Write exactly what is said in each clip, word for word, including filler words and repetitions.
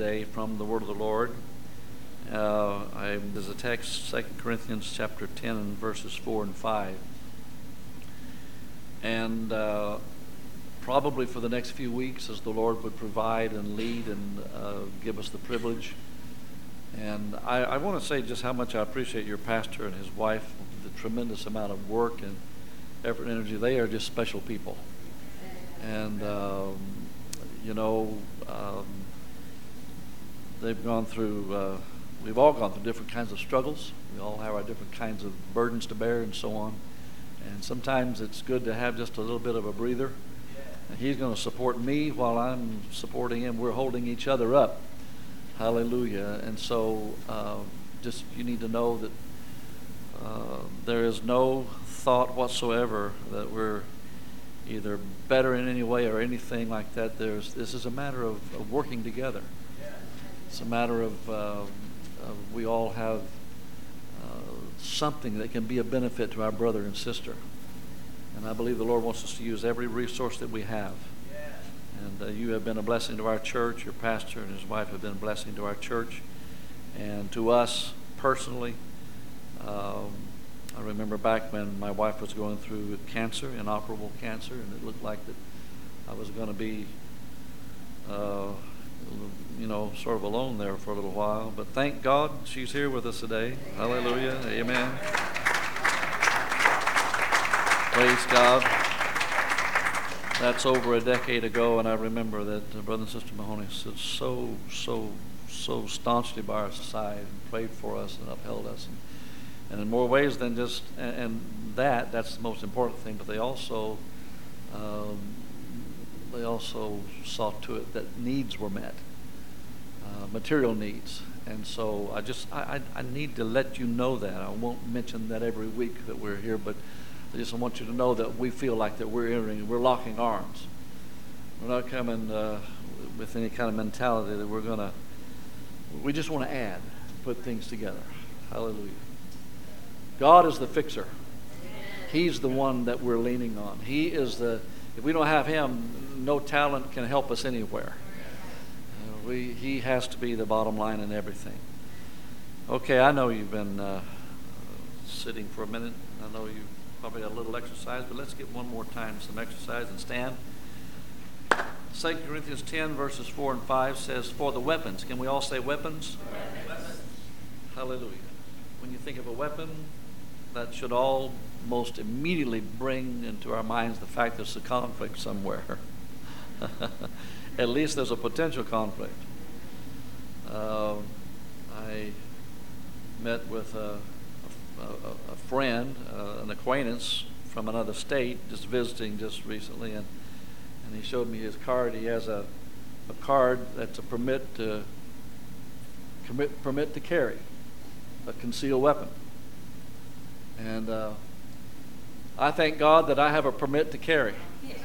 today from the Word of the Lord. Uh, I, there's a text, Second Corinthians chapter ten and verses four and five. And uh, probably for the next few weeks, as the Lord would provide and lead and uh, give us the privilege. And I, I want to say just how much I appreciate your pastor and his wife, the tremendous amount of work and effort and energy. They are just special people. And, um, you know, um, they've gone through, uh, we've all gone through different kinds of struggles. We all have our different kinds of burdens to bear and so on. And sometimes it's good to have just a little bit of a breather. And he's going to support me while I'm supporting him. We're holding each other up. Hallelujah. And so uh, just you need to know that uh, there is no thought whatsoever that we're either better in any way or anything like that. There's this is a matter of, of working together. It's a matter of, uh, of we all have uh, something that can be a benefit to our brother and sister. And I believe the Lord wants us to use every resource that we have. And uh, you have been a blessing to our church. Your pastor and his wife have been a blessing to our church and to us personally. Um, I remember back when my wife was going through cancer, inoperable cancer, and it looked like that I was going to be, uh, you know, sort of alone there for a little while. But thank God she's here with us today. Hallelujah. Amen. Praise God. That's over a decade ago, and I remember that uh, Brother and Sister Mahoney stood so, so, so staunchly by our side and prayed for us and upheld us. And, and in more ways than just, and, and that, that's the most important thing, but they also, um, they also saw to it that needs were met, uh, material needs. And so I just, I, I, I need to let you know that. I won't mention that every week that we're here, but I just want you to know that we feel like that we're entering, we're locking arms. We're not coming uh, with any kind of mentality that we're going to, we just want to add, put things together. Hallelujah. God is the fixer. He's the one that we're leaning on. He is the, if we don't have him, no talent can help us anywhere. Uh, we, he has to be the bottom line in everything. Okay, I know you've been uh, sitting for a minute. I know you've probably got a little exercise, but let's get one more time some exercise and stand. Second Corinthians ten, verses four and five says, for the weapons. Can we all say weapons? Weapons. Hallelujah. When you think of a weapon, that should almost immediately bring into our minds the fact there's a conflict somewhere. At least there's a potential conflict. Uh, I met with a A, a friend, uh, an acquaintance from another state, just visiting just recently, and and he showed me his card. He has a a card that's a permit to commit, permit to carry a concealed weapon. And uh, I thank God that I have a permit to carry.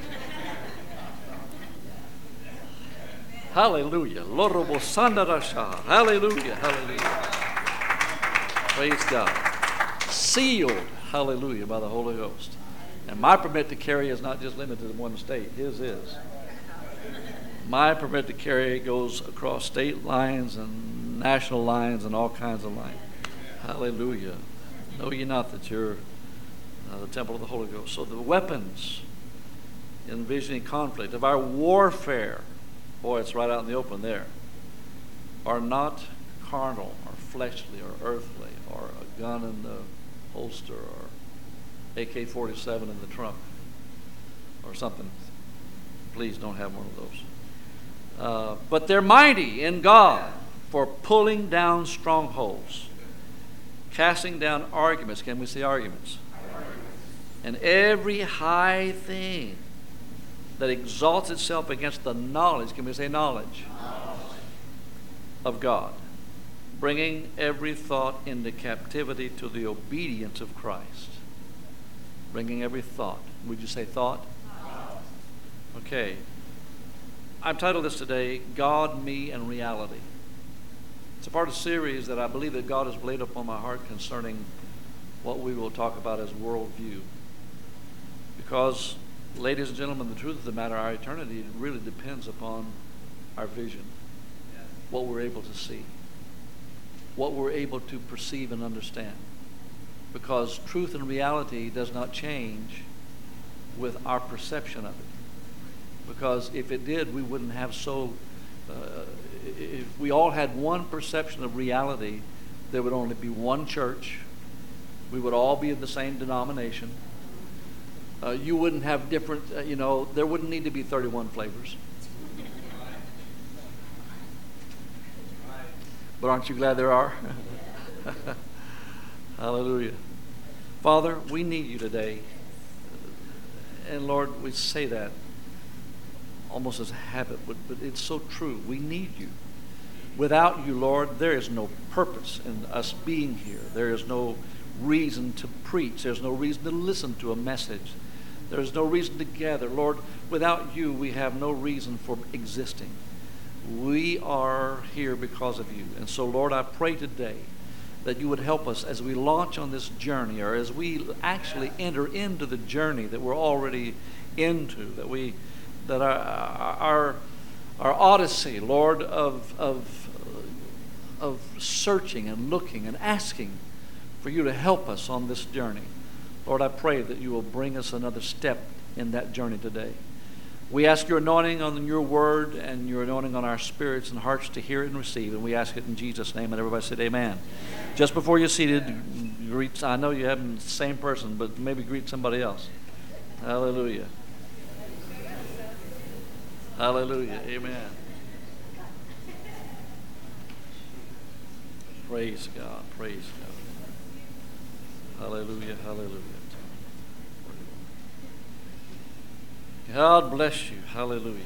Hallelujah. Hallelujah. Hallelujah. Praise God. Sealed, hallelujah, by the Holy Ghost. And my permit to carry is not just limited to one state. His is. My permit to carry goes across state lines and national lines and all kinds of lines. Hallelujah. Know ye not that you're uh, the temple of the Holy Ghost. So the weapons envisioning conflict of our warfare, boy, it's right out in the open there, are not carnal or fleshly or earthly or a gun in the holster or A K forty-seven in the trunk or something. Please don't have one of those. Uh, but they're mighty in God for pulling down strongholds, casting down arguments. Can we say arguments? And every high thing that exalts itself against the knowledge, can we say knowledge? Knowledge. Of God. Bringing every thought into captivity to the obedience of Christ. Bringing every thought. Would you say thought? Thought. Okay. I've titled this today, God, Me, and Reality. It's a part of a series that I believe that God has laid upon my heart concerning what we will talk about as worldview. Because, ladies and gentlemen, the truth of the matter, our eternity really depends upon our vision. what we're able to see, what we're able to perceive and understand. Because truth and reality does not change with our perception of it. Because if it did, we wouldn't have so, uh, if we all had one perception of reality, there would only be one church. We would all be in the same denomination. Uh, you wouldn't have different, uh, you know, there wouldn't need to be thirty-one flavors. But aren't you glad there are? Hallelujah. Father, we need you today. And Lord, we say that almost as a habit, but, but it's so true. We need you. Without you, Lord, there is no purpose in us being here. There is no reason to preach. There's no reason to listen to a message. There's no reason to gather. Lord, without you, we have no reason for existing. We are here because of you. And so, Lord, I pray today that you would help us as we launch on this journey, or as we actually enter into the journey that we're already into, that we, that our our, our odyssey, Lord, of of of searching and looking and asking for you to help us on this journey. Lord, I pray that you will bring us another step in that journey today. We ask your anointing on your word and your anointing on our spirits and hearts to hear it and receive. And we ask it in Jesus' name. And everybody said amen. Just before you're seated, greet, I know you have the same person, but maybe greet somebody else. Hallelujah. Hallelujah. Amen. Praise God. Praise God. Hallelujah. Hallelujah. God bless you. Hallelujah.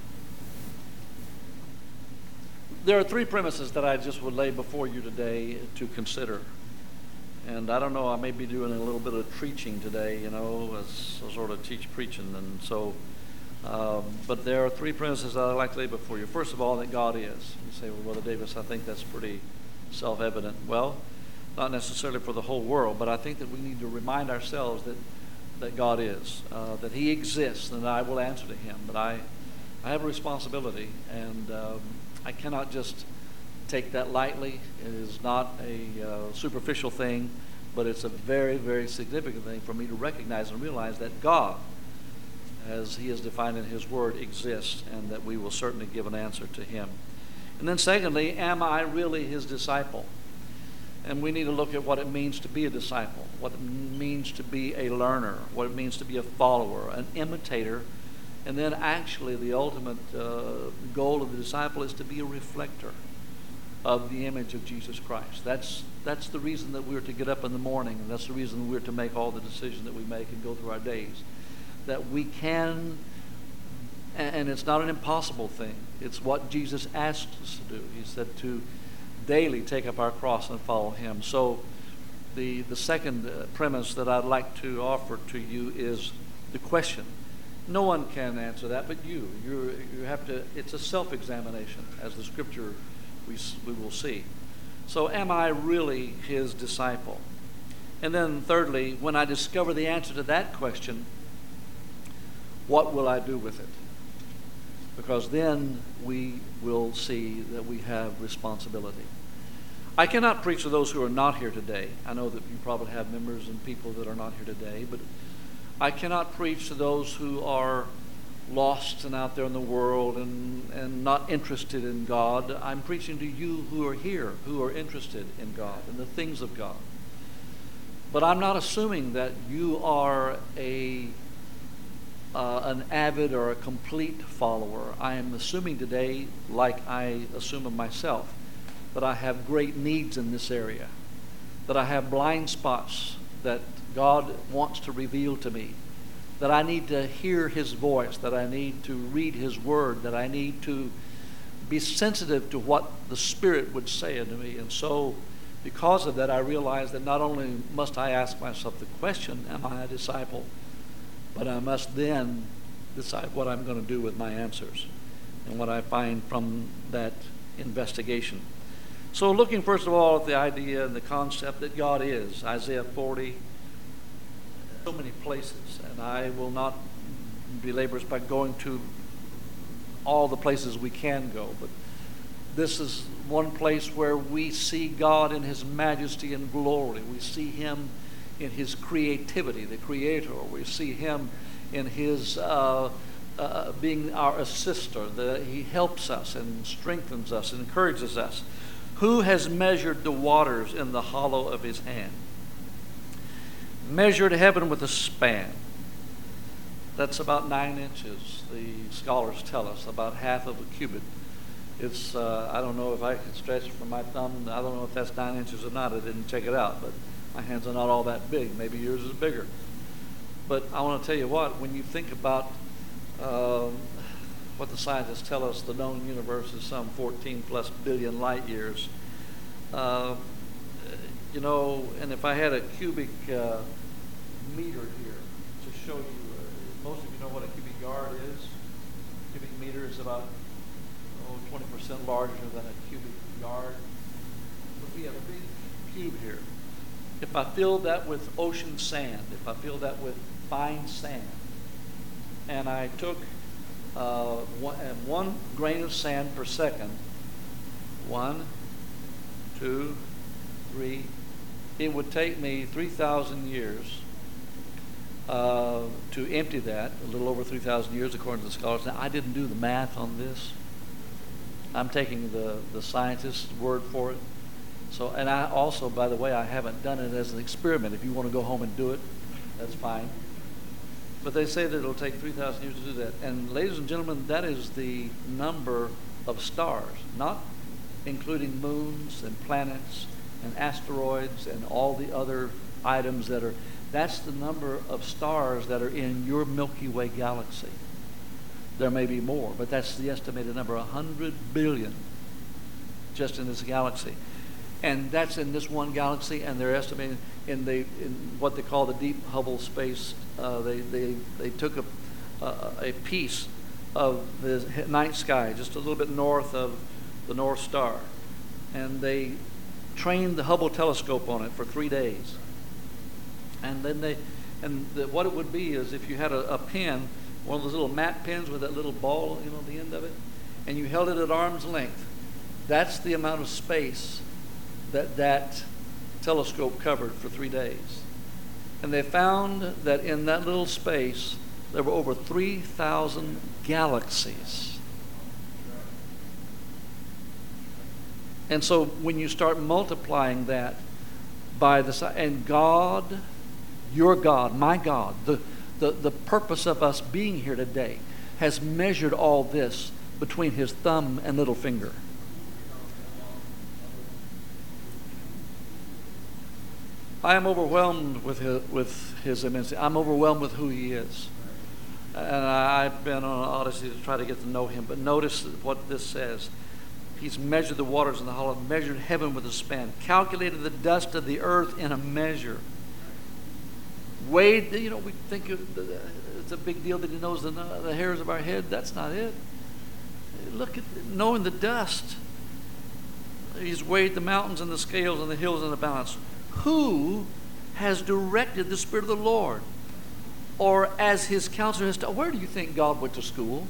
There are three premises that I just would lay before you today to consider. And I don't know, I may be doing a little bit of preaching today, you know, as a sort of teach preaching. And so, um, but there are three premises that I'd like to lay before you. First of all, that God is. You say, well, Brother Davis, I think that's pretty self-evident. Well, not necessarily for the whole world, but I think that we need to remind ourselves that that God is, uh, that he exists, and I will answer to him. But I, I have a responsibility, and um, I cannot just take that lightly. It is not a uh, superficial thing, but it's a very, very significant thing for me to recognize and realize that God, as he is defined in his word, exists, and that we will certainly give an answer to him. And then secondly, am I really his disciple? And we need to look at what it means to be a disciple, what it means to be a learner, what it means to be a follower, an imitator, and then actually the ultimate uh, goal of the disciple is to be a reflector of the image of Jesus Christ. That's that's the reason that we're to get up in the morning, and that's the reason we're to make all the decisions that we make and go through our days. That we can, and it's not an impossible thing. It's what Jesus asked us to do. He said to daily take up our cross and follow him. So the the second uh, premise that I'd like to offer to you is the question. No one can answer that but you. You you have to, it's a self-examination, as the scripture we, we will see. So am I really his disciple? And then thirdly, when I discover the answer to that question, what will I do with it? Because then we will see that we have responsibility. I cannot preach to those who are not here today. I know that you probably have members and people that are not here today, but I cannot preach to those who are lost and out there in the world and, and not interested in God. I'm preaching to you who are here, who are interested in God and the things of God. But I'm not assuming that you are a Uh, an avid or a complete follower. I am assuming today, like I assume of myself, that I have great needs in this area, that I have blind spots that God wants to reveal to me, that I need to hear his voice, that I need to read his word, that I need to be sensitive to what the Spirit would say unto me. And so because of that, I realize that not only must I ask myself the question, am I a disciple? But I must then decide what I'm going to do with my answers and what I find from that investigation. So looking first of all at the idea and the concept that God is, Isaiah forty, so many places, and I will not belabor us by going to all the places we can go, but This is one place where we see God in his majesty and glory. We see him in his creativity, the creator. We see him in his uh, uh, being our assister. That he helps us and strengthens us and encourages us. Who has measured the waters in the hollow of his hand? Measured heaven with a span. That's about nine inches, the scholars tell us, about half of a cubit. It's, uh, I don't know if I can stretch from my thumb. I don't know if that's nine inches or not. I didn't check it out, but my hands are not all that big. Maybe yours is bigger. But I want to tell you what, when you think about um, what the scientists tell us, the known universe is some fourteen plus billion light years. Uh, you know, and if I had a cubic uh, meter here to show you, uh, most of you know what a cubic yard is. Cubic meter is about oh, twenty percent larger than a cubic yard. But we have a big cube here. If I filled that with ocean sand, if I filled that with fine sand, and I took uh, one, one grain of sand per second, one, two, three, it would take me three thousand years uh, to empty that, a little over three thousand years according to the scholars. Now, I didn't do the math on this. I'm taking the, the scientist's word for it. So, and I also, by the way, I haven't done it as an experiment. If you want to go home and do it, that's fine. But they say that it'll take three thousand years to do that. And ladies and gentlemen, that is the number of stars, not including moons and planets and asteroids and all the other items that are, that's the number of stars that are in your Milky Way galaxy. There may be more, but that's the estimated number, one hundred billion just in this galaxy. And that's in this one galaxy, and they're estimating in the in what they call the deep Hubble space. Uh, they they they took a uh, a piece of the night sky just a little bit north of the North Star, and they trained the Hubble telescope on it for three days. And then they and the, what it would be is if you had a, a pen, one of those little matte pens with that little ball, you know, at the end of it, and you held it at arm's length. That's the amount of space that that telescope covered for three days. And they found that in that little space, there were over three thousand galaxies. And so when you start multiplying that by the size, and God, your God, my God, the, the, the purpose of us being here today has measured all this between his thumb and little finger. I am overwhelmed with his, with his immensity. I'm overwhelmed with who he is. And I've been on an odyssey to try to get to know him. But notice what this says. He's measured the waters in the hollow, measured heaven with a span, calculated the dust of the earth in a measure. Weighed, you know, we think it's a big deal that he knows the, the hairs of our head. That's not it. Look at knowing the dust. He's weighed the mountains and the scales and the hills and the balance. Who has directed the Spirit of the Lord? Or as his counselor has told, where do you think God went to school?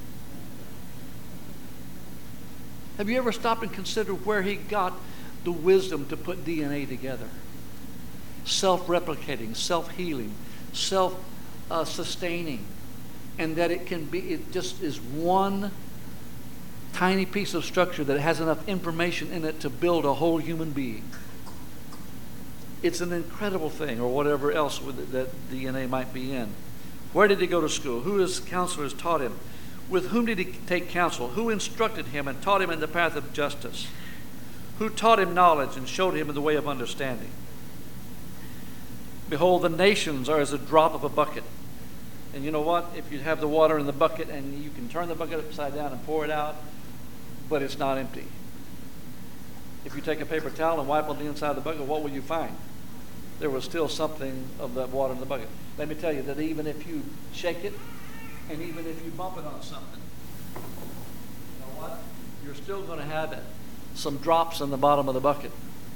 Have you ever stopped and considered where he got the wisdom to put D N A together? Self-replicating, self-healing, self-sustaining. And that it can be, it just is one tiny piece of structure that has enough information in it to build a whole human being. It's an incredible thing, or whatever else with it that D N A might be in. Where did he go to school? Who his counselors taught him? With whom did he take counsel? Who instructed him and taught him in the path of justice? Who taught him knowledge and showed him in the way of understanding? Behold, the nations are as a drop of a bucket. And you know what? If you have the water in the bucket and you can turn the bucket upside down and pour it out, but it's not empty. If you take a paper towel and wipe on the inside of the bucket, what will you find? There was still something of that water in the bucket. Let me tell you that even if you shake it, and even if you bump it on something, you know what? You're still going to have it, some drops in the bottom of the bucket.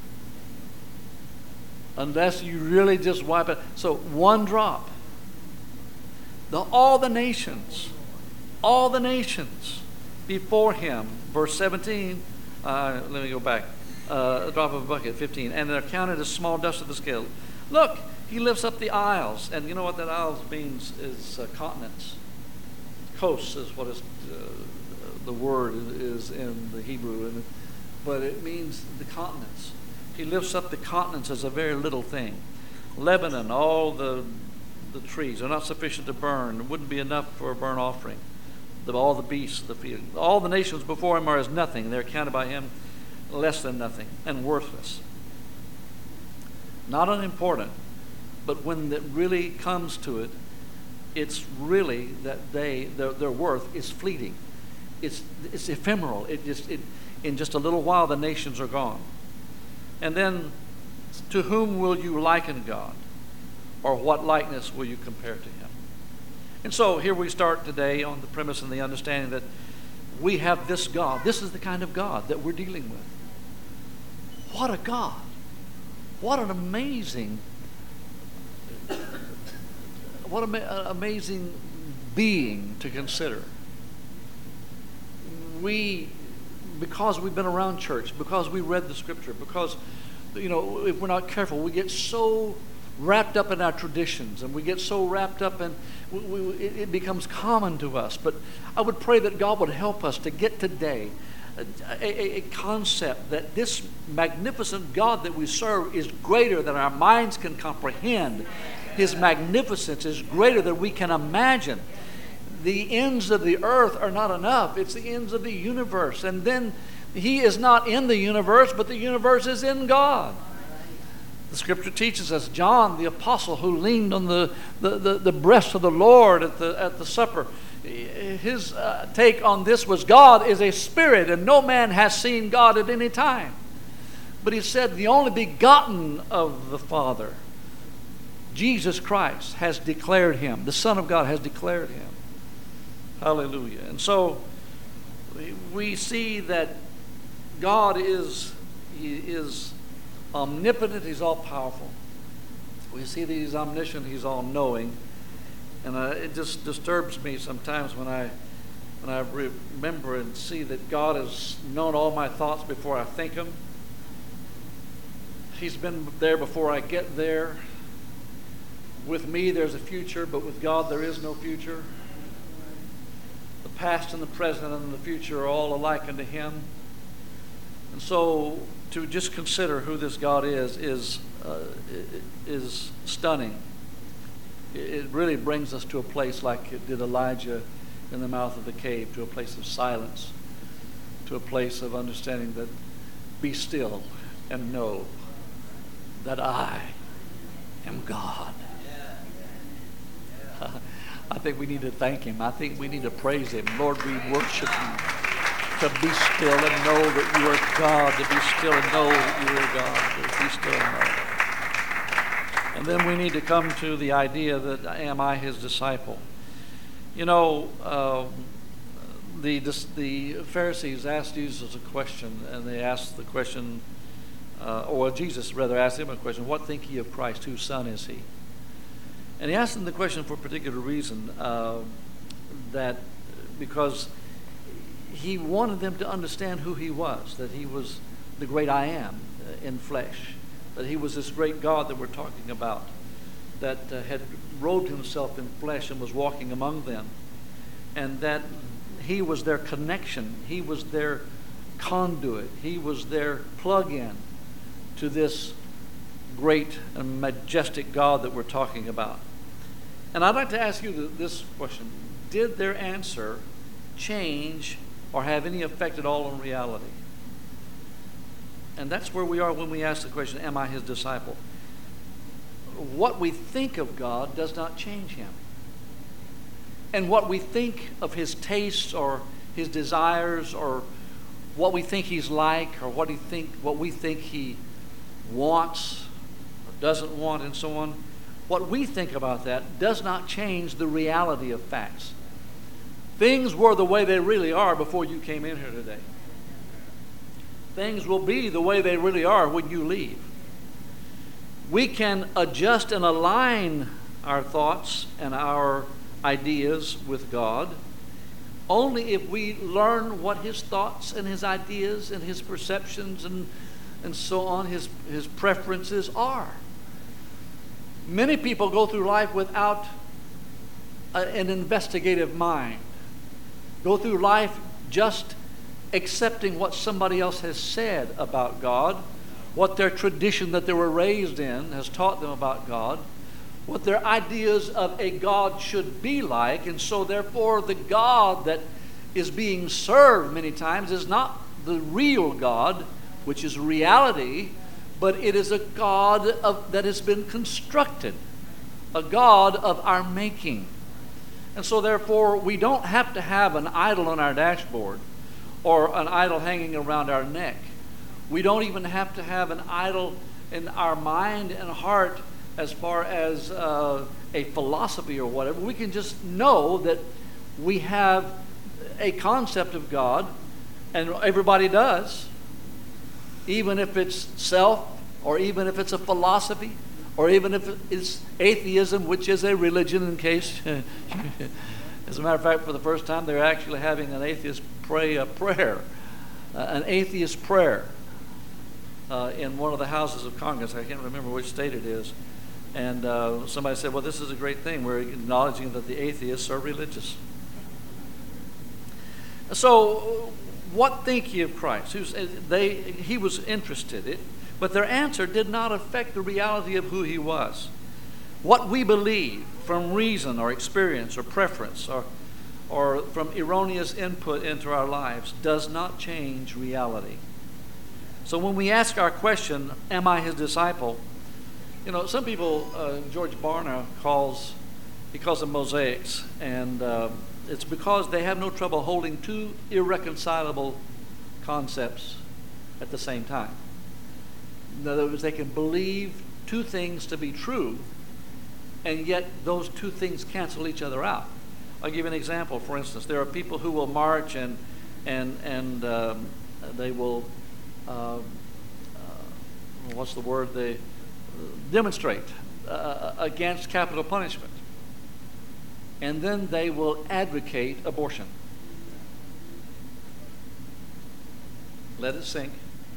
Unless you really just wipe it. So one drop. The, all the nations, all the nations before him, verse seventeen, Uh, let me go back. Uh, a drop of a bucket, fifteen. And they're counted as small dust of the scale. Look, he lifts up the isles. And you know what that isles means is uh, continents. Coast is what is, uh, the word is in the Hebrew. And, but it means the continents. He lifts up the continents as a very little thing. Lebanon, all the, the trees are not sufficient to burn. It wouldn't be enough for a burnt offering. The, all the beasts of the field. All the nations before him are as nothing. They're counted by him less than nothing and worthless. Not unimportant, but when it really comes to it, it's really that they, their, their worth is fleeting. It's, it's ephemeral. It just, it, in just a little while, the nations are gone. And then, to whom will you liken God? Or what likeness will you compare to him? And so here we start today on the premise and the understanding that we have this God. This is the kind of God that we're dealing with. What a God. What an amazing, what an amazing being to consider. We, because we've been around church, because we read the scripture, because, you know, if we're not careful, we get so wrapped up in our traditions, and we get so wrapped up in, we, we, it, it becomes common to us. But I would pray that God would help us to get today a, a, a concept that this magnificent God that we serve is greater than our minds can comprehend. His magnificence is greater than we can imagine. The ends of the earth are not enough. It's the ends of the universe. And then he is not in the universe, but the universe is in God. The scripture teaches us, John, the apostle who leaned on the, the, the, the breast of the Lord at the, at the supper, his uh, take on this was, God is a spirit, and no man has seen God at any time. But he said, the only begotten of the Father, Jesus Christ, has declared him. The Son of God has declared him. Hallelujah. And so we see that God is, he is omnipotent, he's all powerful. We see that he's omniscient, he's all knowing. And uh, it just disturbs me sometimes when I when I remember and see that God has known all my thoughts before I think them. He's been there before I get there. With me there's a future, but with God there is no future. The past and the present and the future are all alike unto him. And so to just consider who this God is is uh, is stunning. It really brings us to a place like it did Elijah in the mouth of the cave, to a place of silence, to a place of understanding that be still and know that I am God. I think we need to thank him. I think we need to praise him. Lord, we worship you. To be still and know that you are God. To be still and know that you are God. To be still and know. And then we need to come to the idea that, am I his disciple? You know, uh, the, the Pharisees asked Jesus a question, and they asked the question, uh, or Jesus rather asked him a question, what think ye of Christ? Whose son is he? And he asked them the question for a particular reason, uh, that because he wanted them to understand who he was, that he was the great I am uh, in flesh, that he was this great God that we're talking about, that uh, had robed himself in flesh and was walking among them, and that he was their connection, he was their conduit, he was their plug-in to this great and majestic God that we're talking about. And I'd like to ask you this question. Did their answer change or have any effect at all on reality? And that's where we are when we ask the question, am I his disciple? What we think of God does not change him. And what we think of his tastes or his desires or what we think he's like or what he think what we think he wants or doesn't want and so on, what we think about that does not change the reality of facts. Things were the way they really are before you came in here today. Things will be the way they really are when you leave. We can adjust and align our thoughts and our ideas with God, only if we learn what his thoughts and his ideas and his perceptions and, and so on, his, his preferences are. Many people go through life without a, an investigative mind, go through life just accepting what somebody else has said about God, what their tradition that they were raised in has taught them about God, what their ideas of a God should be like, and so therefore the God that is being served many times is not the real God, which is reality, but it is a God of, that has been constructed, a God of our making. And so therefore we don't have to have an idol on our dashboard or an idol hanging around our neck. We don't even have to have an idol in our mind and heart as far as uh, a philosophy or whatever. We can just know that we have a concept of God, and everybody does, even if it's self, or even if it's a philosophy, or even if it's atheism, which is a religion, in case. As a matter of fact, for the first time, they're actually having an atheist pray a prayer, uh, an atheist prayer uh, in one of the houses of Congress. I can't remember which state it is. And uh, somebody said, well, this is a great thing. We're acknowledging that the atheists are religious. So, what think ye of Christ? He was, they, he was interested, it, but their answer did not affect the reality of who he was. What we believe from reason or experience or preference or, or from erroneous input into our lives does not change reality. So when we ask our question, am I his disciple? You know, some people, uh, George Barna calls, he calls them mosaics, and uh, it's because they have no trouble holding two irreconcilable concepts at the same time. In other words, they can believe two things to be true, and yet those two things cancel each other out. I'll give you an example. For instance, there are people who will march and and and um, they will, uh, uh, what's the word? They demonstrate uh, against capital punishment, and then they will advocate abortion. Let it sink.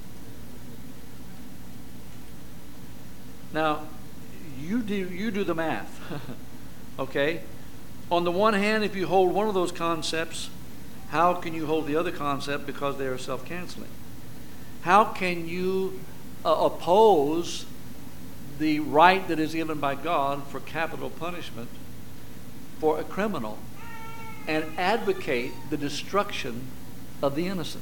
Now, you do you do the math, okay? On the one hand, if you hold one of those concepts, how can you hold the other concept because they are self-canceling? How can you uh, oppose the right that is given by God for capital punishment for a criminal and advocate the destruction of the innocent?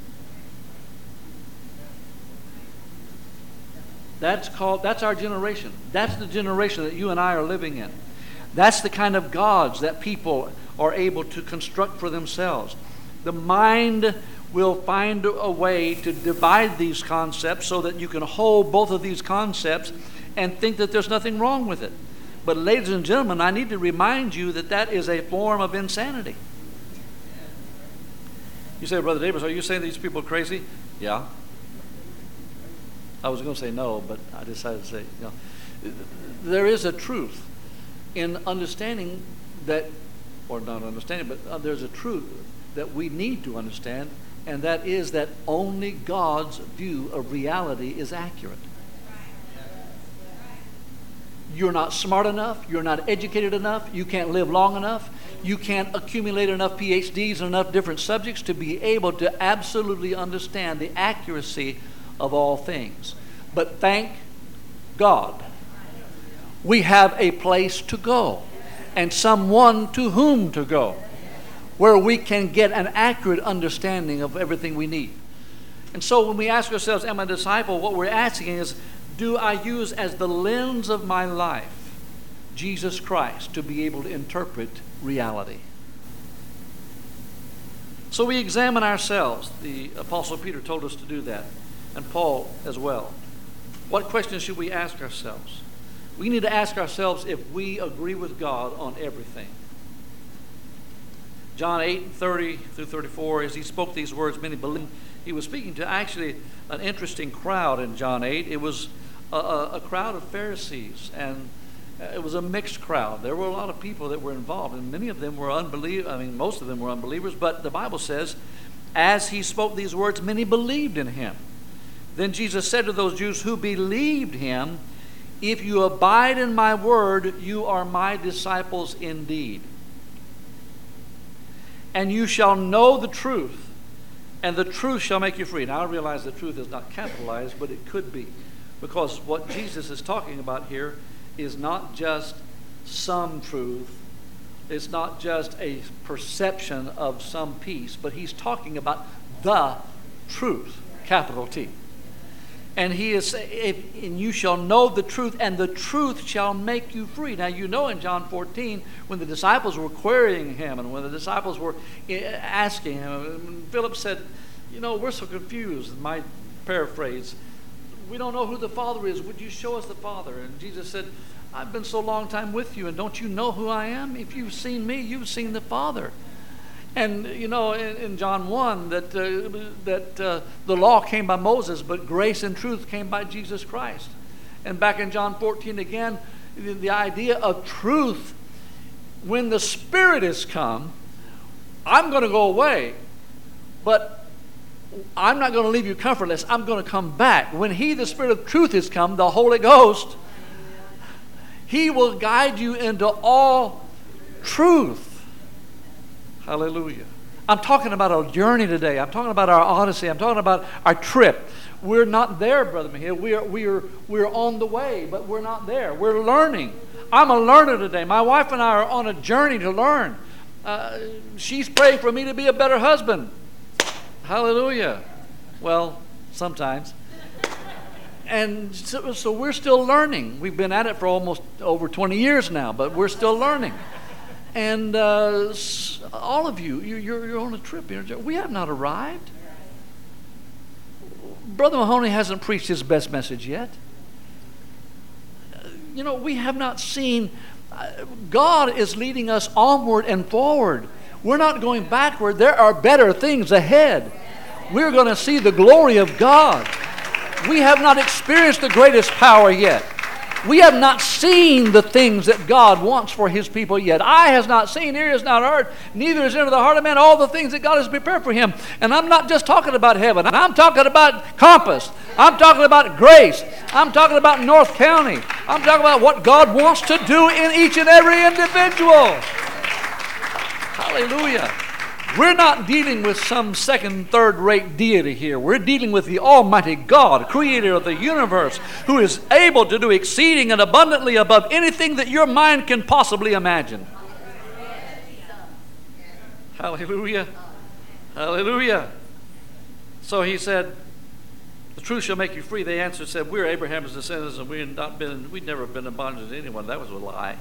That's called, that's our generation. That's the generation that you and I are living in. That's the kind of gods that people are able to construct for themselves. The mind will find a way to divide these concepts so that you can hold both of these concepts and think that there's nothing wrong with it. But ladies and gentlemen, I need to remind you that that is a form of insanity. You say, Brother Davis, are you saying these people are crazy? Yeah. I was going to say no, but I decided to say, you know, there is a truth in understanding that, or not understanding, but uh, there's a truth that we need to understand, and that is that only God's view of reality is accurate. You're not smart enough, you're not educated enough, you can't live long enough, you can't accumulate enough P H Ds in enough different subjects to be able to absolutely understand the accuracy of all things. But thank God, we have a place to go and someone to whom to go, where we can get an accurate understanding of everything we need. And so when we ask ourselves, am I a disciple? What we're asking is, do I use as the lens of my life Jesus Christ to be able to interpret reality? So we examine ourselves. The Apostle Peter told us to do that, and Paul as well. What questions should we ask ourselves? We need to ask ourselves if we agree with God on everything. John eight, thirty through thirty-four, as he spoke these words, many believed. He was speaking to actually an interesting crowd in John eight. It was a, a, a crowd of Pharisees and, It was a mixed crowd. There were a lot of people that were involved, and many of them were unbelievers. I mean, most of them were unbelievers, but the Bible says, as he spoke these words, many believed in him. Then Jesus said to those Jews who believed him, if you abide in my word, you are my disciples indeed. And you shall know the truth, and the truth shall make you free. Now, I realize the truth is not capitalized, but it could be. Because what Jesus is talking about here is not just some truth. It's not just a perception of some piece, but he's talking about the truth, capital T. And he is saying, and you shall know the truth, and the truth shall make you free. Now, you know in John fourteen, when the disciples were querying him, and when the disciples were asking him, Philip said, you know, we're so confused, my paraphrase. We don't know who the Father is. Would you show us the Father? And Jesus said, I've been so long time with you, and don't you know who I am? If you've seen me, you've seen the Father. And, you know, in, in John one, that, uh, that uh, the law came by Moses, but grace and truth came by Jesus Christ. And back in John fourteen again, the, the idea of truth, when the Spirit is come, I'm going to go away, but I'm not going to leave you comfortless. I'm going to come back. When he, the Spirit of truth, is come, the Holy Ghost, he will guide you into all truth. Hallelujah. I'm talking about a journey today. I'm talking about our odyssey. I'm talking about our trip. We're not there, Brother Mejia. We are, we are, we're on the way, but we're not there. We're learning. I'm a learner today. My wife and I are on a journey to learn. Uh, she's praying for me to be a better husband. Hallelujah. Well, sometimes. And so, so we're still learning. We've been at it for almost over twenty years now, but we're still learning. And uh, all of you, you you're, you're on a trip. We have not arrived. Brother Mahoney hasn't preached his best message yet. You know, we have not seen. Uh, God is leading us onward and forward. We're not going backward. There are better things ahead. We're going to see the glory of God. We have not experienced the greatest power yet. We have not seen the things that God wants for his people yet. Eye has not seen, ear has not heard, neither is into the heart of man all the things that God has prepared for him. And I'm not just talking about heaven. I'm talking about Compass. I'm talking about Grace. I'm talking about North County. I'm talking about what God wants to do in each and every individual. Hallelujah. We're not dealing with some second, third-rate deity here. We're dealing with the Almighty God, creator of the universe, who is able to do exceeding and abundantly above anything that your mind can possibly imagine. Hallelujah. Hallelujah. So he said, the truth shall make you free. They answered, said, we're Abraham's descendants, and we've not been, we've never been in bondage to anyone. That was a lie.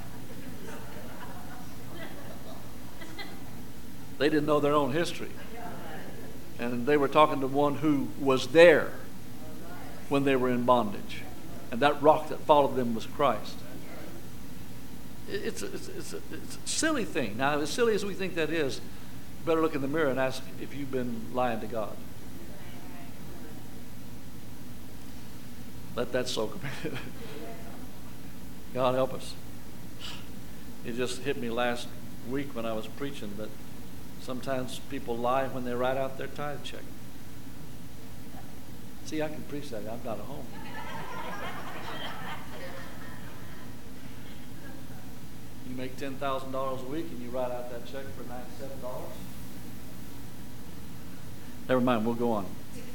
They didn't know their own history. And they were talking to one who was there when they were in bondage. And that rock that followed them was Christ. It's a, it's, it's, a, it's a silly thing. Now, as silly as we think that is, better look in the mirror and ask if you've been lying to God. Let that soak a minute. God help us. It just hit me last week when I was preaching that sometimes people lie when they write out their tithe check. See, I can preach that. I'm not at home. You make ten thousand dollars a week and you write out that check for ninety-seven dollars. Never mind, we'll go on.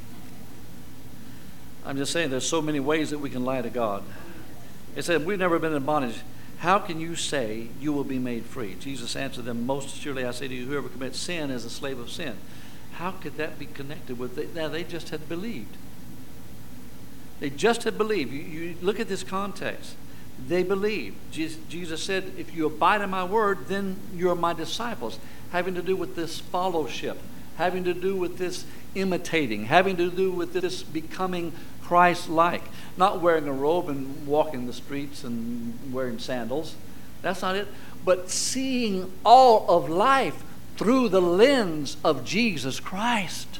I'm just saying there's so many ways that we can lie to God. It said, we've never been in bondage. How can you say you will be made free? Jesus answered them, most surely I say to you, whoever commits sin is a slave of sin. How could that be connected with it? Now, they just had believed. They just had believed. You, you look at this context. They believed. Jesus, Jesus said, if you abide in my word, then you're my disciples. Having to do with this fellowship, having to do with this imitating, having to do with this becoming Christ-like. Not wearing a robe and walking the streets and wearing sandals. That's not it. But seeing all of life through the lens of Jesus Christ.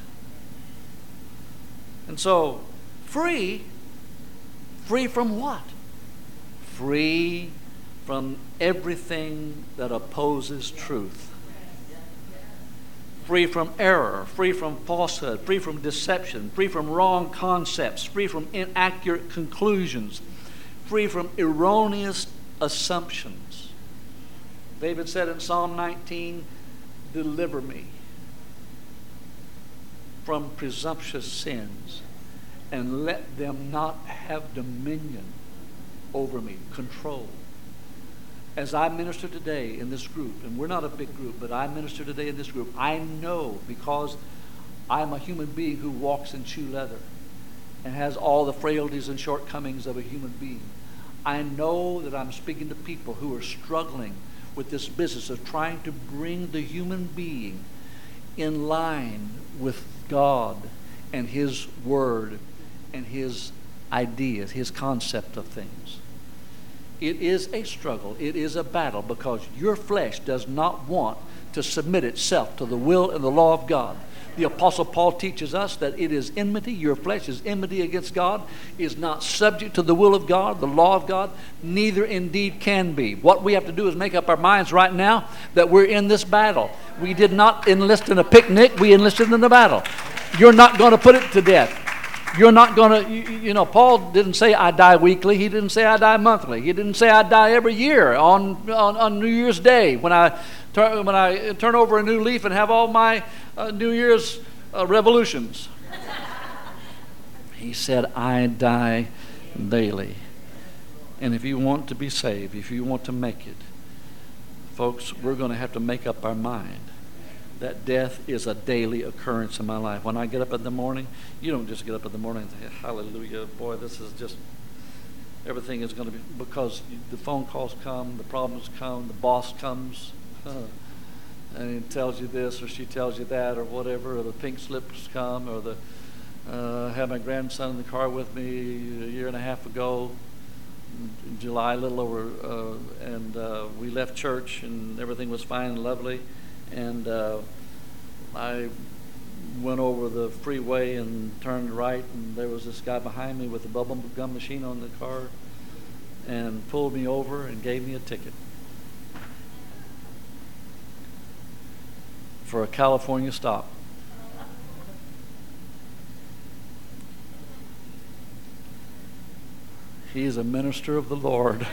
And so, free, free from what? Free from everything that opposes truth. Free from error, free from falsehood, free from deception, free from wrong concepts, free from inaccurate conclusions, free from erroneous assumptions. David said in Psalm nineteen, deliver me from presumptuous sins and let them not have dominion over me, control. As I minister today in this group, and we're not a big group, but I minister today in this group, I know because I'm a human being who walks in shoe leather and has all the frailties and shortcomings of a human being. I know that I'm speaking to people who are struggling with this business of trying to bring the human being in line with God and His Word and His ideas, His concept of things. It is a struggle. It is a battle because your flesh does not want to submit itself to the will and the law of God. The Apostle Paul teaches us that it is enmity. Your flesh is enmity against God, is not subject to the will of God, the law of God, neither indeed can be. What we have to do is make up our minds right now that we're in this battle. We did not enlist in a picnic. We enlisted in the battle. You're not going to put it to death. You're not going to, you, you know, Paul didn't say I die weekly. He didn't say I die monthly. He didn't say I die every year on, on, on New Year's Day when I, turn, when I turn over a new leaf and have all my uh, New Year's uh, revolutions. He said I die daily. And if you want to be saved, if you want to make it, folks, we're going to have to make up our mind that death is a daily occurrence in my life. When I get up in the morning, you don't just get up in the morning and say, hallelujah, boy, this is just, everything is going to be, because the phone calls come, the problems come, the boss comes, uh, and he tells you this or she tells you that or whatever, or the pink slips come, or the, uh, I had my grandson in the car with me a year and a half ago, in July, a little over, uh, and uh, we left church and everything was fine and lovely. And uh, I went over the freeway and turned right, and there was this guy behind me with a bubble gum machine on the car and pulled me over and gave me a ticket for a California stop. He is a minister of the Lord.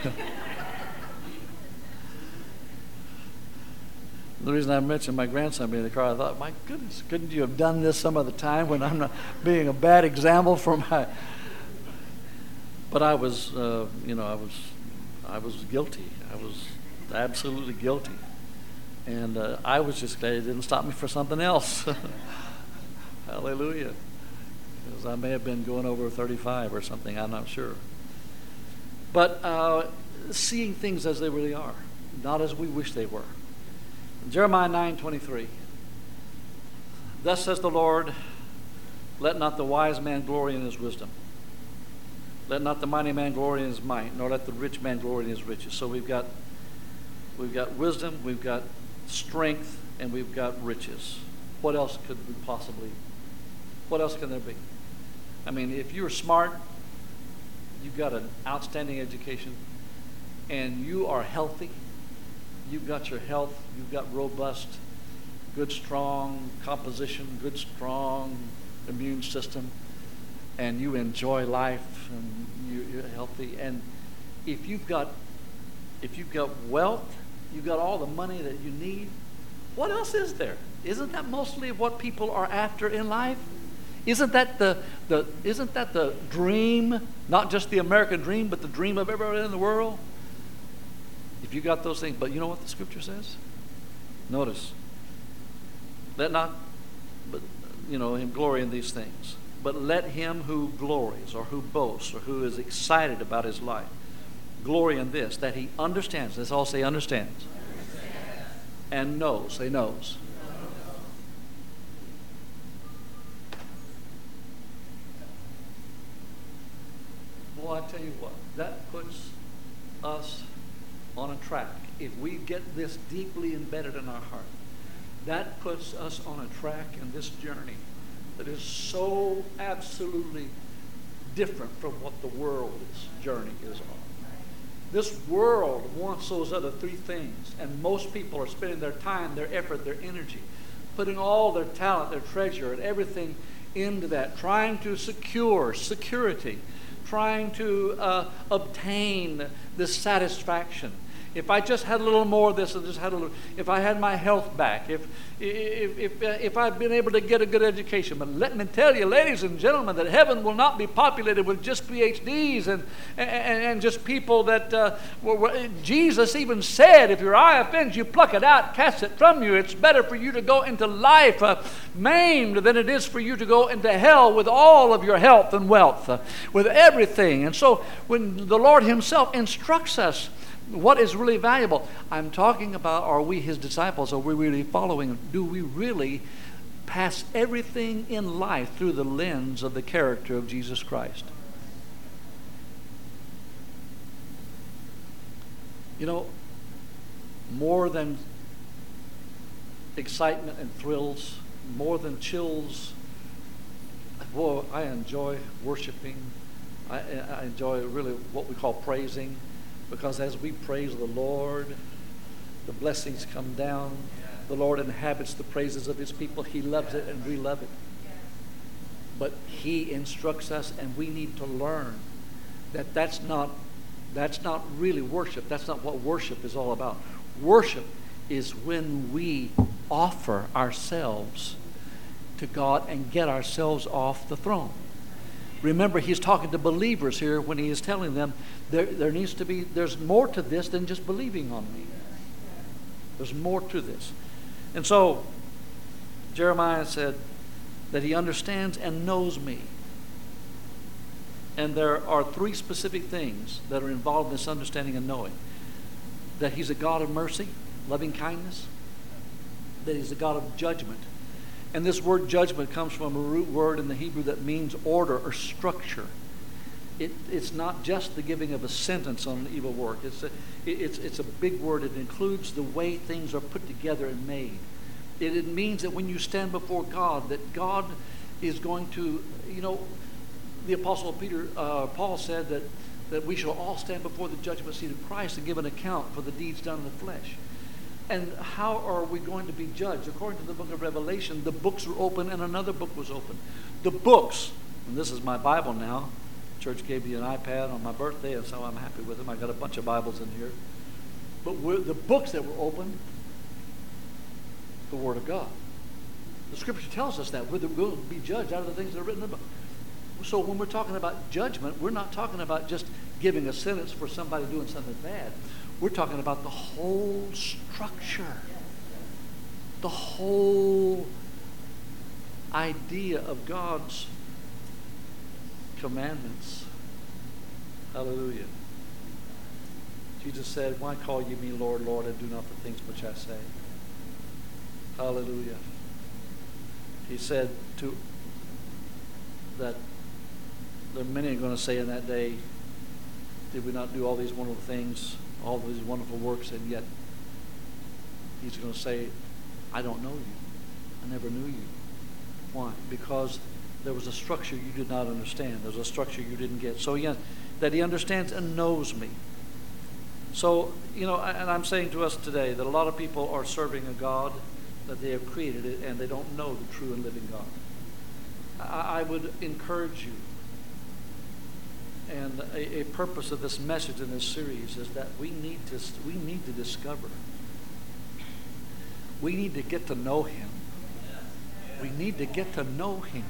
The reason I mentioned my grandson being in the car, I thought, my goodness, couldn't you have done this some other time when I'm not being a bad example for my... But I was, uh, you know, I was, I was guilty. I was absolutely guilty. And uh, I was just glad it didn't stop me for something else. Hallelujah. Because I may have been going over thirty-five or something, I'm not sure. But uh, seeing things as they really are, not as we wish they were. Jeremiah nine twenty-three. Thus says the Lord, let not the wise man glory in his wisdom. Let not the mighty man glory in his might, nor let the rich man glory in his riches. So we've got we've got wisdom, we've got strength, and we've got riches. What else could we possibly, what else can there be? I mean, if you're smart, you've got an outstanding education, and you are healthy, you've got your health, you've got robust, good, strong composition, good, strong immune system, and you enjoy life, and you, you're healthy. And if you've got, if you've got wealth, you've got all the money that you need, what else is there? Isn't that mostly what people are after in life? Isn't that the, the isn't that the dream, not just the American dream, but the dream of everybody in the world? If you got those things, but you know what the scripture says? Notice, let not, but you know, him glory in these things, but let him who glories or who boasts or who is excited about his life glory in this, that he understands. Let's all say understands, understands. And knows. Say knows. Well, I tell you what, that puts us on a track. If we get this deeply embedded in our heart, that puts us on a track in this journey that is so absolutely different from what the world's journey is on. This world wants those other three things, and most people are spending their time, their effort, their energy, putting all their talent, their treasure, and everything into that, trying to secure security, trying to uh, obtain this satisfaction. If I just had a little more of this, and just had a little, if I had my health back, if if if if I'd been able to get a good education. But let me tell you, ladies and gentlemen, that heaven will not be populated with just P H Ds and and, and just people that uh, were, were, Jesus even said, if your eye offends you, pluck it out, cast it from you. It's better for you to go into life uh, maimed than it is for you to go into hell with all of your health and wealth, uh, with everything. And so when the Lord Himself instructs us what is really valuable, I'm talking about, are we His disciples? Are we really following Him? Do we really pass everything in life through the lens of the character of Jesus Christ? You know, more than excitement and thrills, more than chills, boy, I enjoy worshiping. I, I enjoy really what we call praising. Because as we praise the Lord, the blessings come down. The Lord inhabits the praises of His people. He loves it and we love it. But He instructs us, and we need to learn that that's not, that's not really worship. That's not what worship is all about. Worship is when we offer ourselves to God and get ourselves off the throne. Remember, He's talking to believers here when He is telling them there, there needs to be, there's more to this than just believing on me. There's more to this. And so, Jeremiah said that he understands and knows me. And there are three specific things that are involved in this understanding and knowing. That He's a God of mercy, loving kindness. That He's a God of judgment. And this word judgment comes from a root word in the Hebrew that means order or structure. It, it's not just the giving of a sentence on an evil work. It's a, it, it's, it's a big word. It includes the way things are put together and made. It, it means that when you stand before God, that God is going to, you know, the Apostle Peter, uh, Paul said that, that we shall all stand before the judgment seat of Christ and give an account for the deeds done in the flesh. And how are we going to be judged? According to the book of Revelation, the books were open and another book was open. The books, and this is my Bible now. The church gave me an iPad on my birthday, and so I'm happy with them. I got a bunch of Bibles in here. But we're, the books that were open, the Word of God. The Scripture tells us that we're going to be judged out of the things that are written in the book. So when we're talking about judgment, we're not talking about just giving a sentence for somebody doing something bad. We're talking about the whole structure, the whole idea of God's commandments. Hallelujah. Jesus said, why call ye me Lord, Lord, and do not the things which I say? Hallelujah. He said to that there are many are going to say in that day, did we not do all these wonderful things, all these wonderful works, and yet He's going to say, I don't know you. I never knew you. Why? Because there was a structure you did not understand. There was a structure you didn't get. So again, that He understands and knows me. So, you know, and I'm saying to us today that a lot of people are serving a God that they have created it, and they don't know the true and living God. I, I would encourage you, and a, a purpose of this message in this series is that we need to we need to discover. We need to get to know Him. We need to get to know Him.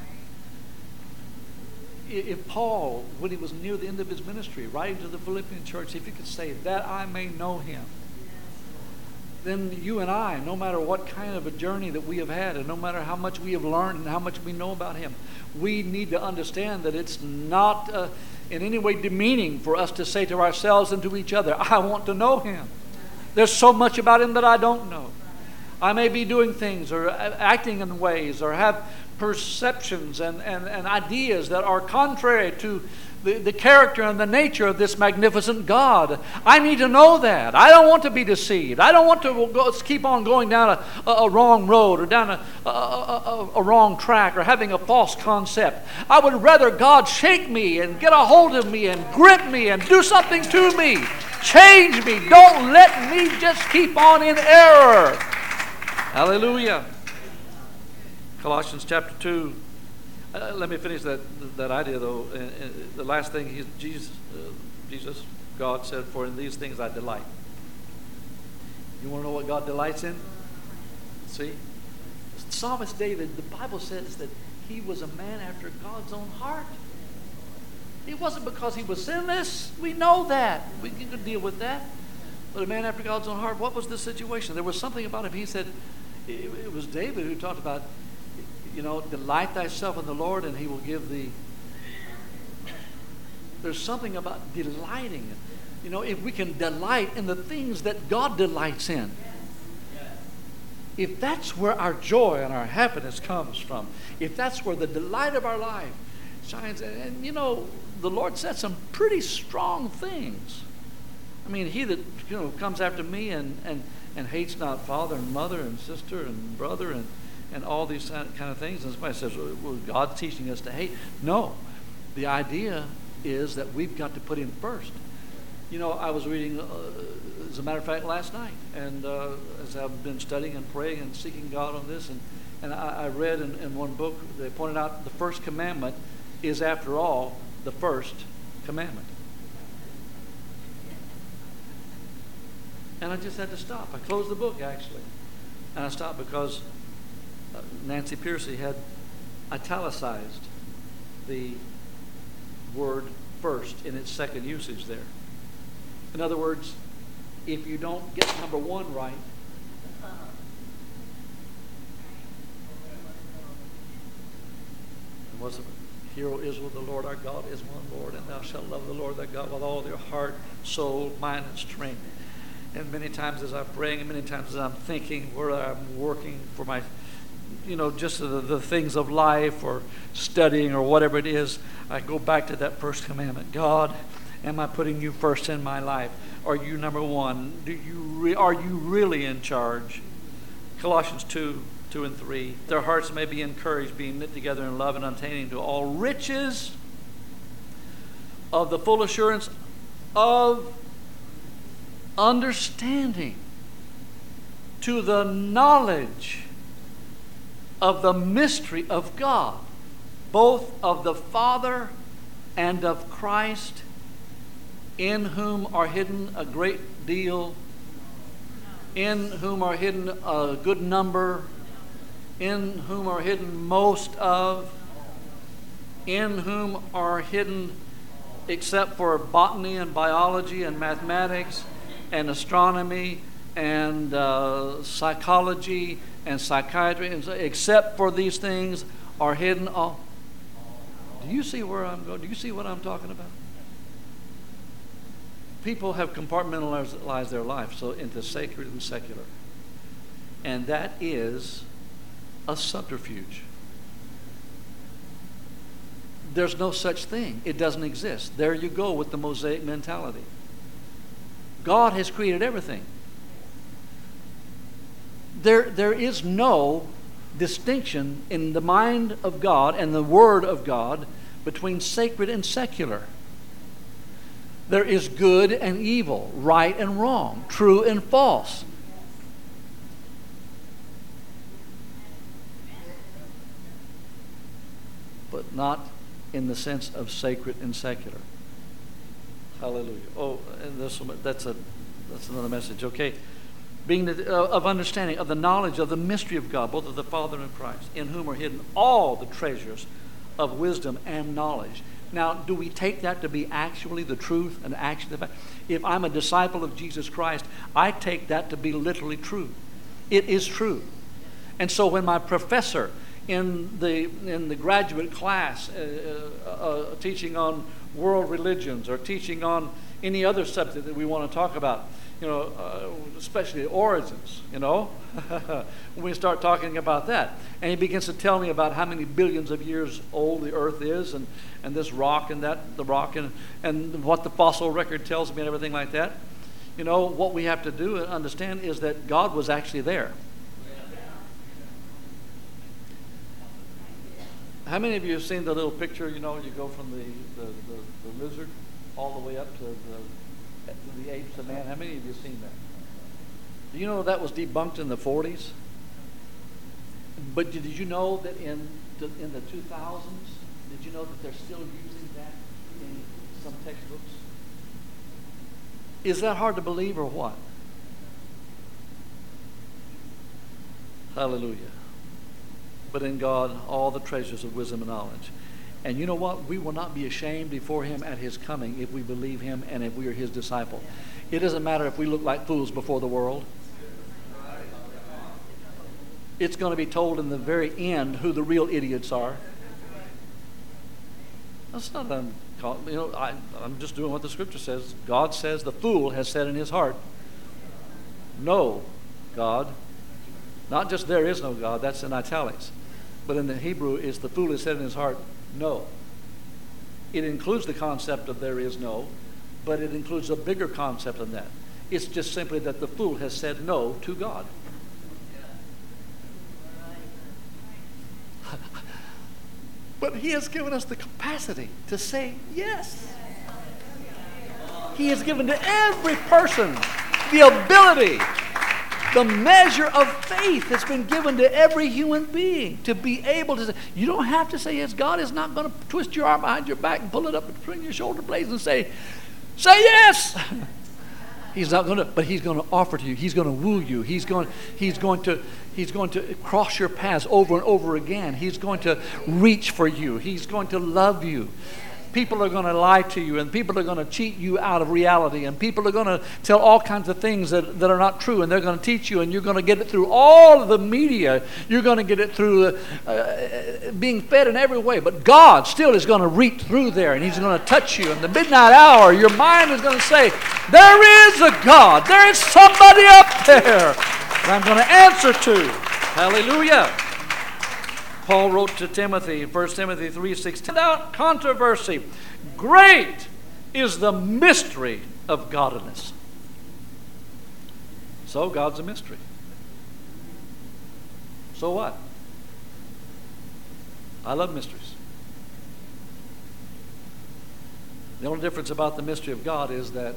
If Paul, when he was near the end of his ministry, writing to the Philippian church, if he could say, that I may know Him, then you and I, no matter what kind of a journey that we have had, and no matter how much we have learned and how much we know about Him, we need to understand that it's not uh, in any way demeaning for us to say to ourselves and to each other, I want to know Him. There's so much about Him that I don't know. I may be doing things or acting in ways or have perceptions and, and, and ideas that are contrary to the, the character and the nature of this magnificent God. I need to know that. I don't want to be deceived. I don't want to go, keep on going down a, a, a wrong road or down a, a, a, a wrong track or having a false concept. I would rather God shake me and get a hold of me and grip me and do something to me Change me. Don't let me just keep on in error. Hallelujah. Colossians chapter two. Uh, let me finish that that idea though. Uh, uh, the last thing he, Jesus, uh, Jesus, God said, "For in these things I delight." You want to know what God delights in? See, Psalmist David, the Bible says that he was a man after God's own heart. It wasn't because he was sinless. We know that. We can deal with that. But a man after God's own heart, what was the situation? There was something about him. He said, it, it was David who talked about, you know, delight thyself in the Lord and he will give thee. There's something about delighting. You know, if we can delight in the things that God delights in. If that's where our joy and our happiness comes from, if that's where the delight of our life shines, and, and you know, the Lord said some pretty strong things. I mean, he that, you know, comes after me and, and, and hates not father and mother and sister and brother and, and all these kind of things. And somebody says, well, God's teaching us to hate. No. The idea is that we've got to put him first. You know, I was reading, uh, as a matter of fact, last night, and uh, as I've been studying and praying and seeking God on this, and, and I, I read in, in one book, they pointed out the first commandment is, after all, the first commandment. And I just had to stop. I closed the book, actually. And I stopped because uh, Nancy Piercy had italicized the word first in its second usage there. In other words, if you don't get number one right, and was it, Hear, O Israel, the Lord our God is one Lord, and thou shalt love the Lord thy God with all your heart, soul, mind, and strength. And many times as I'm praying, and many times as I'm thinking, where I'm working for my, you know, just the, the things of life or studying or whatever it is, I go back to that first commandment. God, am I putting you first in my life? Are you number one? Do you re- are you really in charge? Colossians two, two and three. Their hearts may be encouraged, being knit together in love and attaining to all riches of the full assurance of understanding, to the knowledge of the mystery of God, both of the Father and of Christ, in whom are hidden a great deal, in whom are hidden a good number, in whom are hidden most of, in whom are hidden, except for botany and biology and mathematics and astronomy and uh, psychology and psychiatry, and so, except for these things are hidden all. Do you see where I'm going? Do you see what I'm talking about? People have compartmentalized their life so into sacred and secular. And that is a subterfuge. There's no such thing. It doesn't exist. There you go with the Mosaic mentality. God has created everything. There, there is no distinction in the mind of God and the Word of God between sacred and secular. There is good and evil, right and wrong, true and false. But not in the sense of sacred and secular. Hallelujah. Oh, and this, that's a that's another message. Okay, being the, uh, of understanding of the knowledge of the mystery of God, both of the Father and Christ, in whom are hidden all the treasures of wisdom and knowledge. Now, do we take that to be actually the truth and actually the fact? If I'm a disciple of Jesus Christ, I take that to be literally true. It is true. And so when my professor in the in the graduate class uh, uh, uh, teaching on world religions or teaching on any other subject that we want to talk about, you know, uh, especially origins, you know, when we start talking about that. And he begins to tell me about how many billions of years old the earth is, and, and this rock and that, the rock, and, and what the fossil record tells me and everything like that. You know, what we have to do and understand is that God was actually there. How many of you have seen the little picture, you know, you go from the, the, the, the lizard all the way up to the the apes of man. How many of you have seen that? Do you know that was debunked in the forties? But did you know that in the, in the two thousands, did you know that they're still using that in some textbooks? Is that hard to believe or what? Hallelujah. But in God, all the treasures of wisdom and knowledge. And you know what? We will not be ashamed before Him at His coming if we believe Him and if we are His disciple. It doesn't matter if we look like fools before the world. It's going to be told in the very end who the real idiots are. That's not un- you know. I, I'm just doing what the Scripture says. God says the fool has said in his heart, "No, God." Not just there is no God. That's in italics. But in the Hebrew, it's the fool has said in his heart, "No." It includes the concept of there is no, but it includes a bigger concept than that. It's just simply that the fool has said no to God. But He has given us the capacity to say yes. He has given to every person the ability, the measure of faith has been given to every human being to be able to say, you don't have to say yes. God is not going to twist your arm behind your back and pull it up between your shoulder blades and say, say yes. He's not going to, but He's going to offer to you. He's going to woo you. He's going, he's going to, he's going to cross your paths over and over again. He's going to reach for you. He's going to love you. People are going to lie to you, and people are going to cheat you out of reality, and people are going to tell all kinds of things that, that are not true, and they're going to teach you, and you're going to get it through all of the media. You're going to get it through uh, being fed in every way. But God still is going to reach through there, and He's going to touch you. In the midnight hour, your mind is going to say, there is a God. There is somebody up there that I'm going to answer to. Hallelujah. Paul wrote to Timothy, First Timothy three sixteen, without controversy, great is the mystery of godliness. So God's a mystery. So what? I love mysteries. The only difference about the mystery of God is that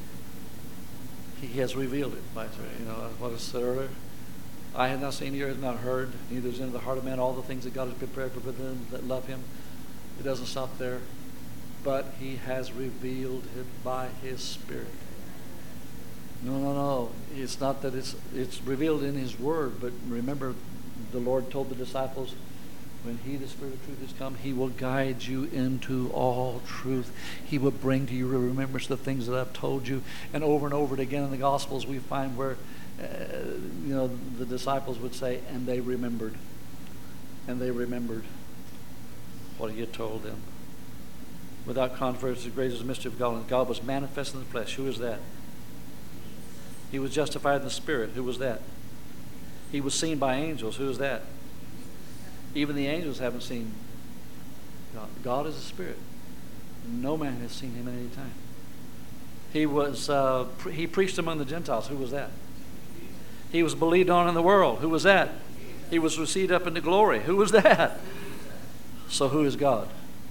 He has revealed it. By, you know, what I said earlier. I have not seen, ear has not heard, neither is into the heart of man all the things that God has prepared for them that love Him. It doesn't stop there. But He has revealed it by His Spirit. No, no, no. It's not that it's it's revealed in His Word, but remember, the Lord told the disciples, when He, the Spirit of truth, has come, He will guide you into all truth. He will bring to your remembrance the things that I've told you. And over and over again in the Gospels, we find where Uh, you know, the disciples would say, and they remembered. And they remembered what He had told them. Without controversy, the greatest mystery of God. God was manifest in the flesh. Who is that? He was justified in the Spirit. Who was that? He was seen by angels. Who is that? Even the angels haven't seen God. God is a Spirit. No man has seen Him at any time. He was. Uh, pre- he preached among the Gentiles. Who was that? He was believed on in the world. Who was that? He was received up into glory. Who was that? So who is God?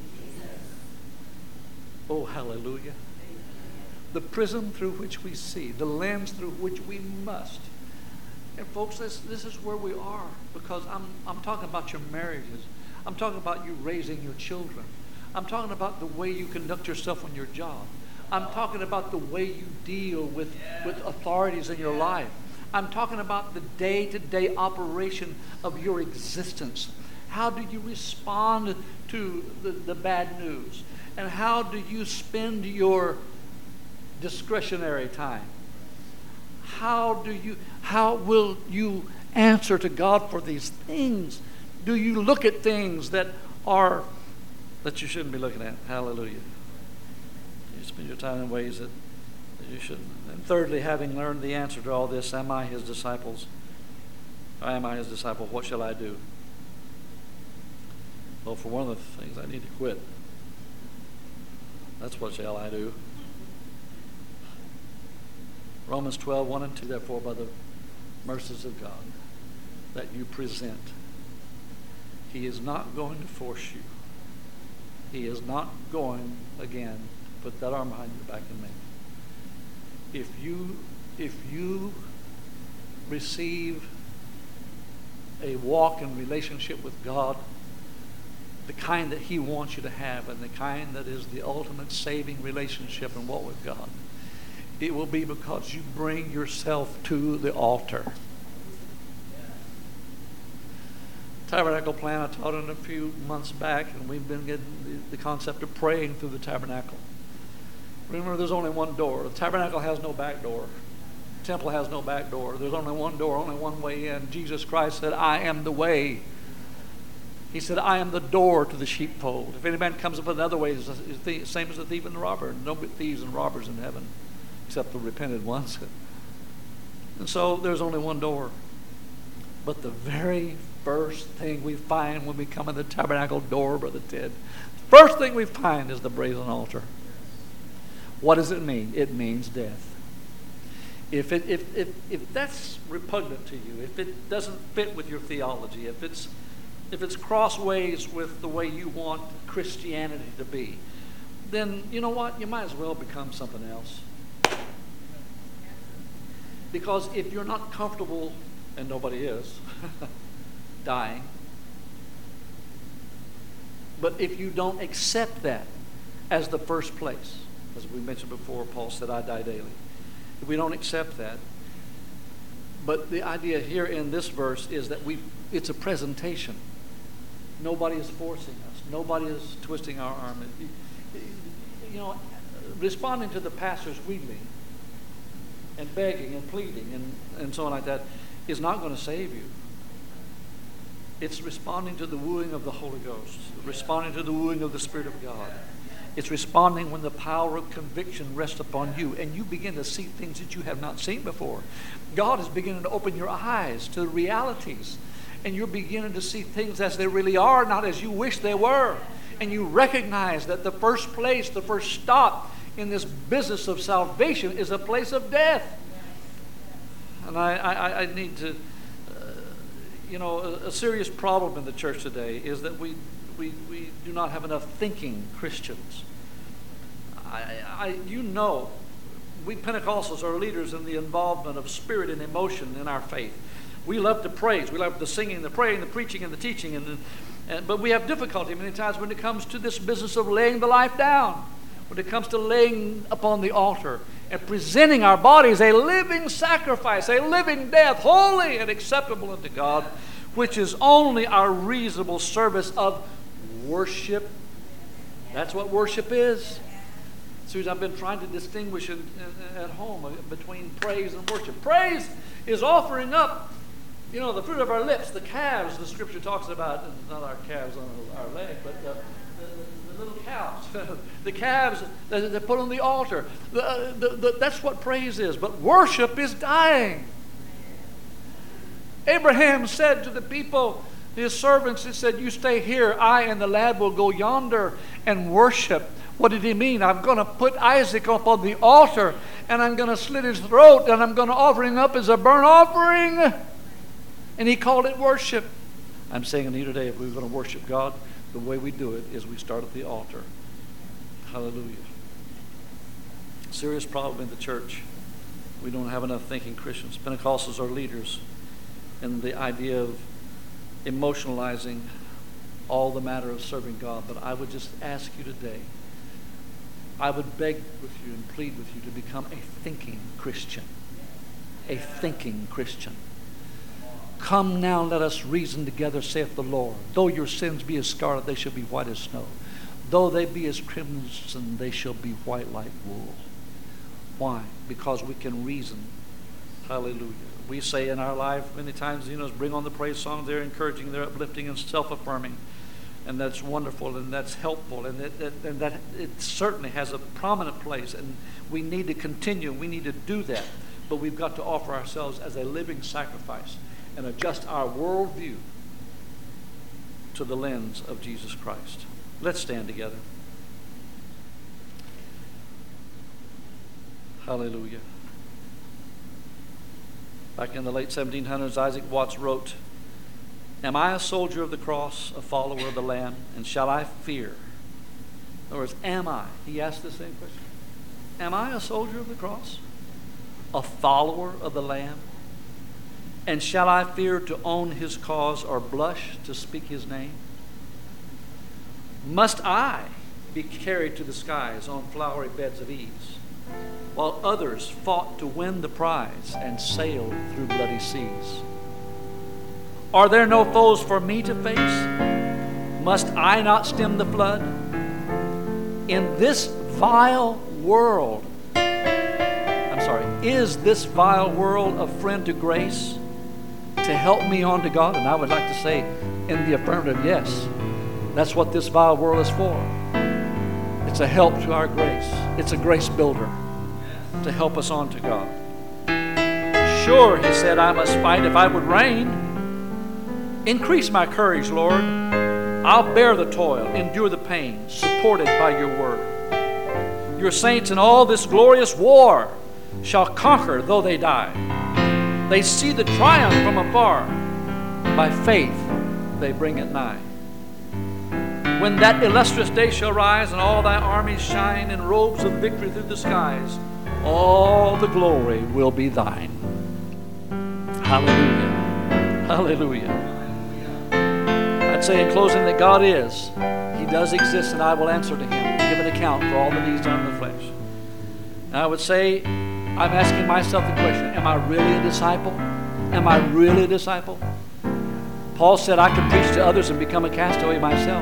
Oh, hallelujah. The prism through which we see, the lens through which we must. And folks, this, this is where we are, because I'm, I'm talking about your marriages. I'm talking about you raising your children. I'm talking about the way you conduct yourself on your job. I'm talking about the way you deal with, with authorities in your life. I'm talking about the day-to-day operation of your existence. How do you respond to the, the bad news? And how do you spend your discretionary time? How do you, how will you answer to God for these things? Do you look at things that are, that you shouldn't be looking at? Hallelujah. You spend your time in ways that, that you shouldn't. And thirdly, having learned the answer to all this, am I His disciples? Or am I His disciple? What shall I do? Well, for one of the things, I need to quit. That's what shall I do. Romans twelve, one and two, therefore, by the mercies of God, that you present. He is not going to force you. He is not going, again, to put that arm behind your back and make. if you if you receive a walk in relationship with God, the kind that He wants you to have, and the kind that is the ultimate saving relationship and walk with God, it will be because you bring yourself to the altar. Tabernacle plan I taught on a few months back, and we've been getting the, the concept of praying through the tabernacle. Remember, there's only one door. The tabernacle has no back door. The temple has no back door. There's only one door, only one way in. Jesus Christ said, I am the way. He said, I am the door to the sheepfold. If any man comes up another way, it's the same as the thief and the robber. No thieves and robbers in heaven, except the repented ones. And so there's only one door. But the very first thing we find when we come in the tabernacle door, Brother Ted, the first thing we find is the brazen altar. What does it mean? It means death. If, it, if, if, if that's repugnant to you, if it doesn't fit with your theology, if it's, if it's crossways with the way you want Christianity to be, then you know what? You might as well become something else. Because if you're not comfortable, and nobody is, dying, but if you don't accept that as the first place, as we mentioned before, Paul said, I die daily. If we don't accept that, but the idea here in this verse is that we it's a presentation. Nobody is forcing us. Nobody is twisting our arm. You know, responding to the pastor's wheedling and begging and pleading and, and so on like that is not going to save you. It's responding to the wooing of the Holy Ghost, responding to the wooing of the Spirit of God. It's responding when the power of conviction rests upon you and you begin to see things that you have not seen before. God is beginning to open your eyes to the realities, and you're beginning to see things as they really are, not as you wish they were. And you recognize that the first place, the first stop in this business of salvation is a place of death. And I, I, I need to, uh, you know, a, a serious problem in the church today is that we We, we do not have enough thinking Christians. I, I, you know, we Pentecostals are leaders in the involvement of spirit and emotion in our faith. We love to praise. We love the singing, the praying, the preaching, and the teaching. And, and But we have difficulty many times when it comes to this business of laying the life down, when it comes to laying upon the altar and presenting our bodies a living sacrifice, a living death, holy and acceptable unto God, which is only our reasonable service of worship. That's what worship is. Susan, I've been trying to distinguish in, in, at home between praise and worship. Praise is offering up, you know, the fruit of our lips, the calves the Scripture talks about, not our calves on our leg, but the, the, the little cows, the calves that they put on the altar. The, the, the, that's what praise is. But worship is dying. Abraham said to the people, his servants, he said, you stay here, I and the lad will go yonder and worship. What did he mean? I'm going to put Isaac up on the altar, and I'm going to slit his throat, and I'm going to offer him up as a burnt offering. And he called it worship. I'm saying to you today, if we're going to worship God, the way we do it is we start at the altar. Hallelujah. Serious problem in the church. We don't have enough thinking Christians. Pentecostals are leaders in the idea of emotionalizing all the matter of serving God. But I would just ask you today, I would beg with you and plead with you to become a thinking Christian. A thinking Christian. Come now, let us reason together, saith the Lord. Though your sins be as scarlet, they shall be white as snow. Though they be as crimson, they shall be white like wool. Why? Because we can reason. Hallelujah. We say in our life many times, you know, bring on the praise songs. They're encouraging, they're uplifting and self-affirming. And that's wonderful and that's helpful. And, it, it, and that it certainly has a prominent place. And we need to continue. We need to do that. But we've got to offer ourselves as a living sacrifice and adjust our worldview to the lens of Jesus Christ. Let's stand together. Hallelujah. Back in the late seventeen hundreds, Isaac Watts wrote, am I a soldier of the cross, a follower of the Lamb, and shall I fear? In other words, am I? He asked the same question. Am I a soldier of the cross? a follower of the Lamb? And shall I fear to own his cause or blush to speak his name? Must I be carried to the skies on flowery beds of ease, while others fought to win the prize and sailed through bloody seas? Are there no foes for me to face? Must I not stem the flood? In this vile world, I'm sorry, is this vile world a friend to grace to help me on to God? And I would like to say in the affirmative, yes. That's what this vile world is for. It's a help to our grace. It's a grace builder to help us on to God. Sure, he said, I must fight if I would reign. Increase my courage, Lord. I'll bear the toil, endure the pain, supported by your word. Your saints in all this glorious war shall conquer though they die. They see the triumph from afar. By faith they bring it nigh. When that illustrious day shall rise and all thy armies shine in robes of victory through the skies, all the glory will be thine. Hallelujah. Hallelujah. I'd say in closing that God is. He does exist, and I will answer to him and give an account for all that he's done in the flesh. And I would say, I'm asking myself the question, am I really a disciple? Am I really a disciple? Paul said, I can preach to others and become a castaway myself.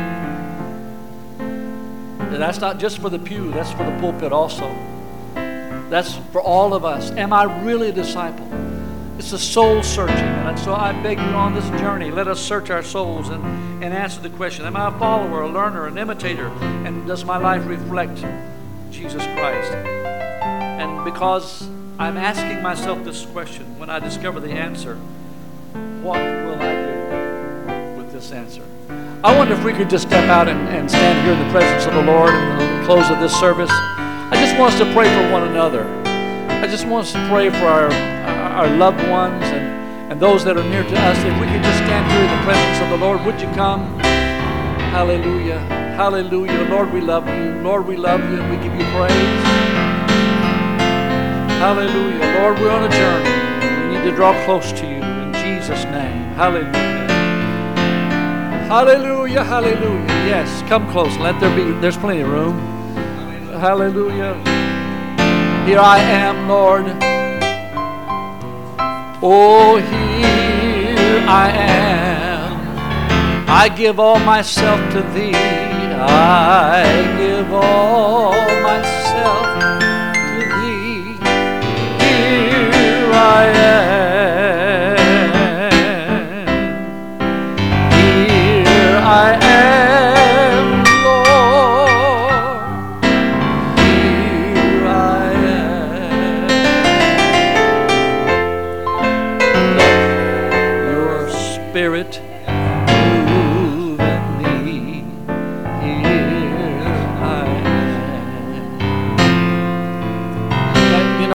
And that's not just for the pew, that's for the pulpit also. That's for all of us. Am I really a disciple? It's a soul searching. And so I beg you on this journey, let us search our souls and, and answer the question, am I a follower, a learner, an imitator? And does my life reflect Jesus Christ? And because I'm asking myself this question, when I discover the answer, what will I do with this answer? I wonder if we could just step out and, and stand here in the presence of the Lord at the close of this service. I just want us to pray for one another. I just want us to pray for our, our loved ones and, and those that are near to us. If we could just stand here in the presence of the Lord, would you come? Hallelujah. Hallelujah. Lord, we love you. Lord, we love you and we give you praise. Hallelujah. Lord, we're on a journey. We need to draw close to you in Jesus' name. Hallelujah. Hallelujah, hallelujah. Yes, come close. Let there be, there's plenty of room. Hallelujah. Here I am, Lord. Oh, here I am. I give all myself to thee. I give all myself to thee. Here I am. I am, Lord, here I am. Let your Spirit